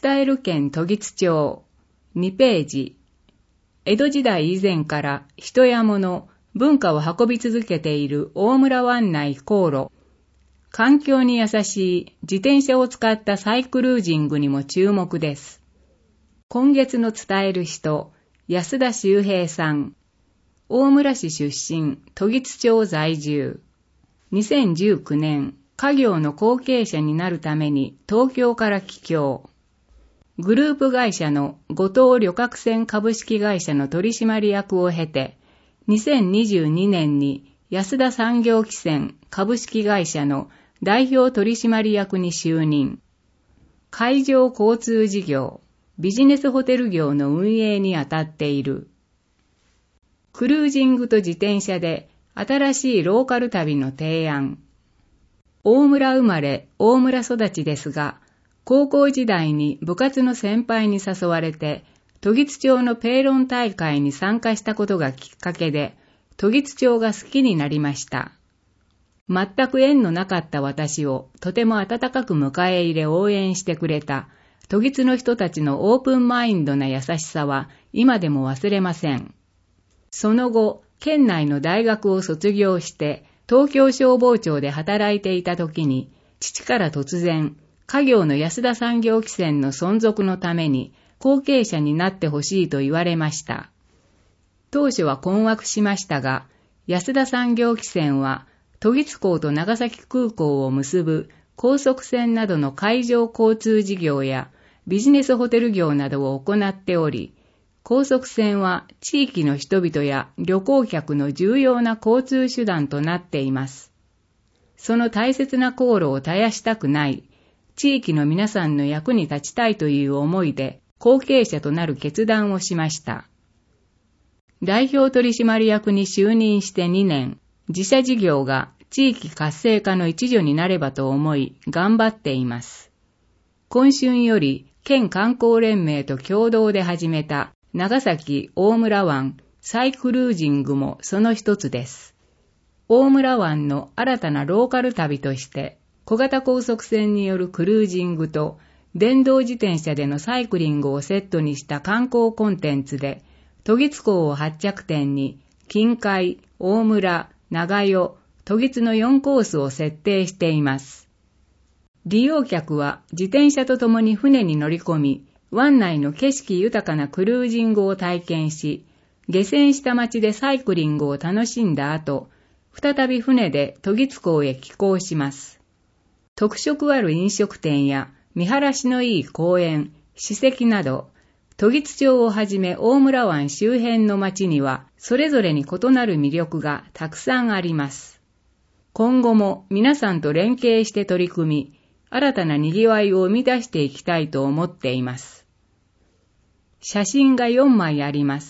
伝える県都議津町2ページ。江戸時代以前から人や物、文化を運び続けている大村湾内航路。環境に優しい自転車を使ったサイクルージングにも注目です。今月の伝える人、安田修平さん。大村市出身、都議津町在住。2019年、家業の後継者になるために東京から帰郷。グループ会社の後藤旅客船株式会社の取締役を経て、2022年に安田産業汽船株式会社の代表取締役に就任。海上交通事業、ビジネスホテル業の運営に当たっている。クルージングと自転車で新しいローカル旅の提案。大村生まれ、大村育ちですが、高校時代に部活の先輩に誘われて、都議津町のペーロン大会に参加したことがきっかけで、都議津町が好きになりました。全く縁のなかった私をとても温かく迎え入れ応援してくれた、都議津の人たちのオープンマインドな優しさは今でも忘れません。その後、県内の大学を卒業して、東京消防庁で働いていた時に、父から突然、家業の安田産業汽船の存続のために、後継者になってほしいと言われました。当初は困惑しましたが、安田産業汽船は、都議津港と長崎空港を結ぶ高速船などの海上交通事業やビジネスホテル業などを行っており、高速船は地域の人々や旅行客の重要な交通手段となっています。その大切な航路を絶やしたくない、地域の皆さんの役に立ちたいという思いで後継者となる決断をしました。代表取締役に就任して2年、自社事業が地域活性化の一助になればと思い頑張っています。今春より県観光連盟と共同で始めた長崎大村湾サイクルージングもその一つです。大村湾の新たなローカル旅として小型高速船によるクルージングと電動自転車でのサイクリングをセットにした観光コンテンツで都議津港を発着点に近海、大村、長与、都議津の4コースを設定しています。利用客は自転車とともに船に乗り込み、湾内の景色豊かなクルージングを体験し、下船した町でサイクリングを楽しんだ後、再び船で都議津港へ寄港します。特色ある飲食店や見晴らしのいい公園、史跡など、都議津町をはじめ大村湾周辺の町には、それぞれに異なる魅力がたくさんあります。今後も皆さんと連携して取り組み、新たな賑わいを生み出していきたいと思っています。写真が4枚あります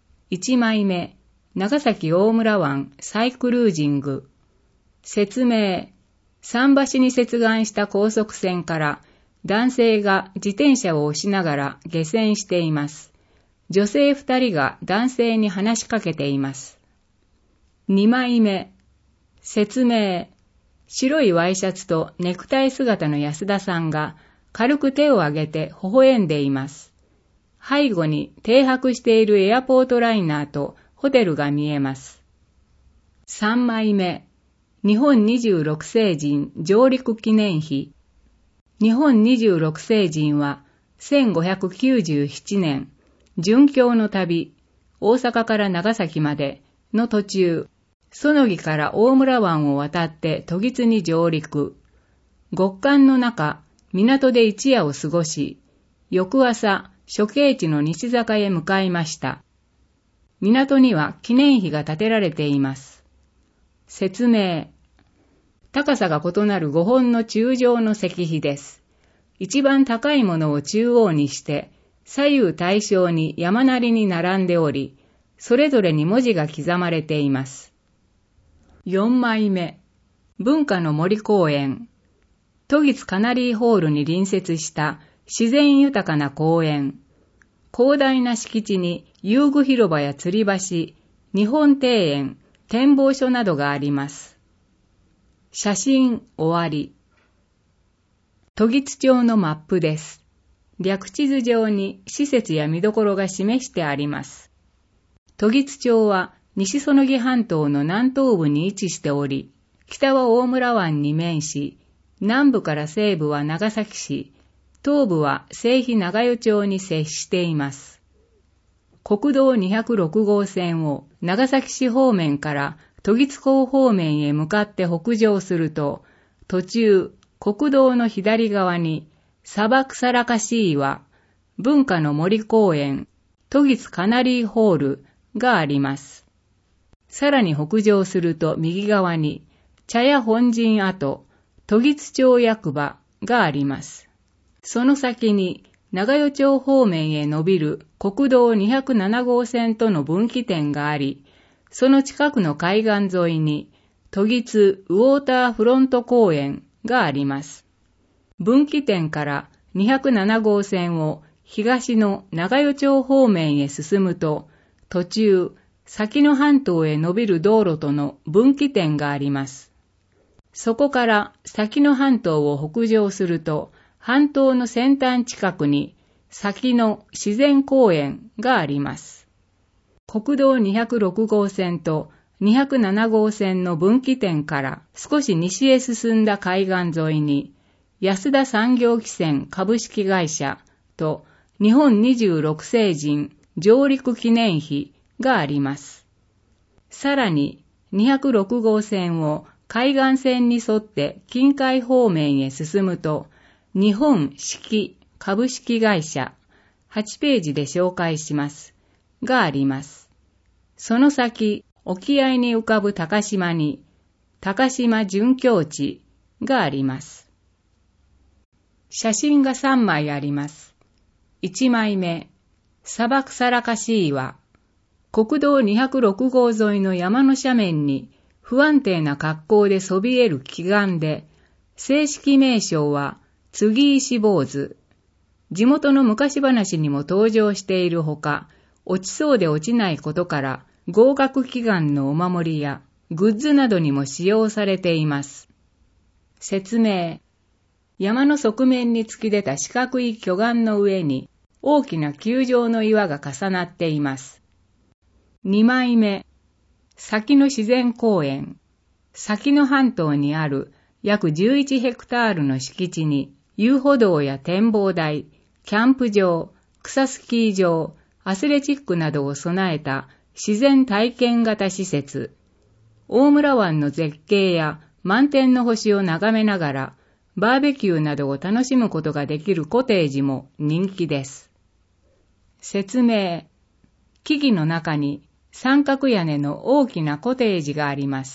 。1枚目、長崎大村湾サイクルージング。説明、桟橋に接岸した高速船から男性が自転車を押しながら下船しています。女性2人が男性に話しかけています。2枚目、説明、白いワイシャツとネクタイ姿の安田さんが軽く手を挙げて微笑んでいます。背後に停泊しているエアポートライナーとホテルが見えます。3枚目、日本26聖人上陸記念碑。日本26聖人は1597年、殉教の旅、大阪から長崎までの途中、園木から大村湾を渡って都議津に上陸。極寒の中、港で一夜を過ごし、翌朝、処刑地の西坂へ向かいました。港には記念碑が建てられています。説明。高さが異なる5本の柱状の石碑です。一番高いものを中央にして、左右対称に山なりに並んでおり、それぞれに文字が刻まれています。4枚目。文化の森公園。都議津カナリーホールに隣接した自然豊かな公園。広大な敷地に遊具広場や吊り橋、日本庭園、展望所などがあります。写真終わり。都議津町のマップです。 略地図上に施設や見どころが示してあります。時津町は西園木半島の南東部に位置しており、北は大村湾に面し、南部から西部は長崎市、東部は西肥長与町に接しています。国道206号線を長崎市方面から時津港方面へ向かって北上すると、途中、国道の左側に砂漠さらかし岩、文化の森公園、時津カナリーホールがあります。さらに北上すると右側に茶屋本陣跡、時津町役場があります。その先に長与町方面へ伸びる国道207号線との分岐点があり、その近くの海岸沿いに時津ウォーターフロント公園があります。分岐点から207号線を東の長与町方面へ進むと、途中、先の半島へ伸びる道路との分岐点があります。そこから先の半島を北上すると、半島の先端近くに先の自然公園があります。国道206号線と207号線の分岐点から少し西へ進んだ海岸沿いに、安田産業汽船株式会社と日本26世人上陸記念碑があります。さらに206号線を海岸線に沿って近海方面へ進むと、日本四季株式会社8ページで紹介しますがあります。その先、沖合に浮かぶ高島に高島準教地があります。写真が3枚あります。1枚目、砂漠さらかし岩。国道206号沿いの山の斜面に不安定な格好でそびえる奇岩で、正式名称は継石坊主。地元の昔話にも登場しているほか、落ちそうで落ちないことから、合格祈願のお守りやグッズなどにも使用されています。説明。山の側面に突き出た四角い巨岩の上に大きな球状の岩が重なっています。2枚目。先の自然公園。先の半島にある約11ヘクタールの敷地に遊歩道や展望台、キャンプ場、草スキー場、アスレチックなどを備えた自然体験型施設。大村湾の絶景や満天の星を眺めながらバーベキューなどを楽しむことができるコテージも人気です。説明。木々の中に三角屋根の大きなコテージがあります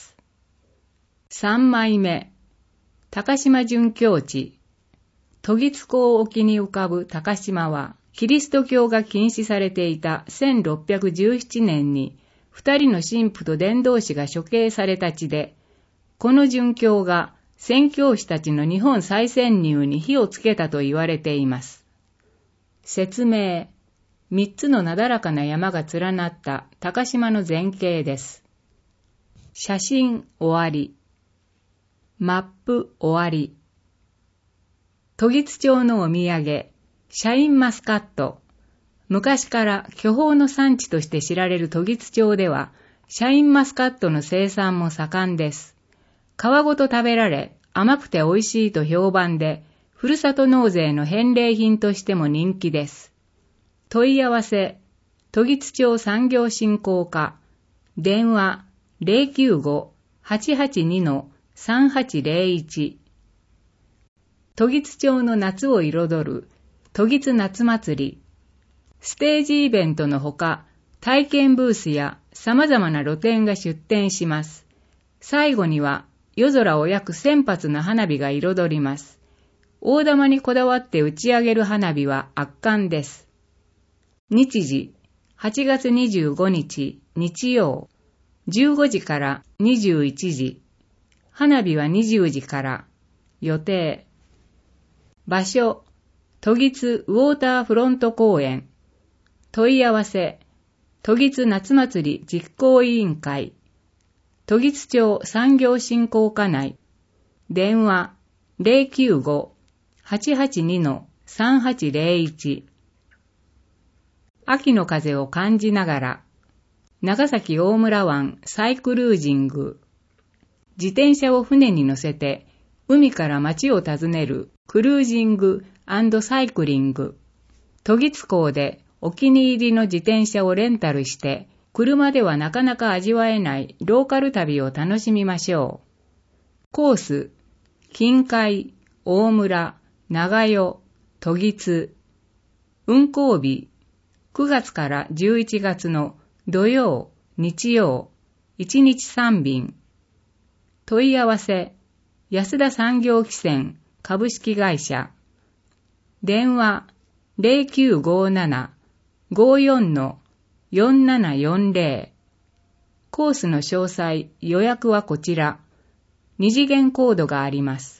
。3枚目。高島準教地。時津港沖に浮かぶ高島は、キリスト教が禁止されていた1617年に、2人の神父と伝道師が処刑された地で、この殉教が宣教師たちの日本再潜入に火をつけたと言われています。説明。3つのなだらかな山が連なった高島の全景です。写真終わり。マップ終わり。時津町のお土産、シャインマスカット。昔から巨峰の産地として知られる時津町では、シャインマスカットの生産も盛んです。皮ごと食べられ、甘くて美味しいと評判で、ふるさと納税の返礼品としても人気です。問い合わせ、時津町産業振興課、電話 095-882-3801。時津町の夏を彩る時津夏祭り。ステージイベントのほか、体験ブースや様々な露店が出店します。最後には夜空を約1000発の花火が彩ります。大玉にこだわって打ち上げる花火は圧巻です。日時、8月25日日曜、15時から21時。花火は20時から。予定。場所、時津ウォーターフロント公園。問い合わせ、時津夏祭り実行委員会。時津町産業振興課内。電話 095-882-3801 3801。秋の風を感じながら、長崎大村湾サイクルージング。自転車を船に乗せて、海から街を訪ねるクルージング&サイクリング。都議港でお気に入りの自転車をレンタルして、車ではなかなか味わえないローカル旅を楽しみましょう。コース、近海、大村、長与、都議津。運行日、9月から11月の土曜、日曜、1日3便。問い合わせ、安田産業汽船株式会社。電話、0957-54-4740。コースの詳細、予約はこちら。2次元コードがあります。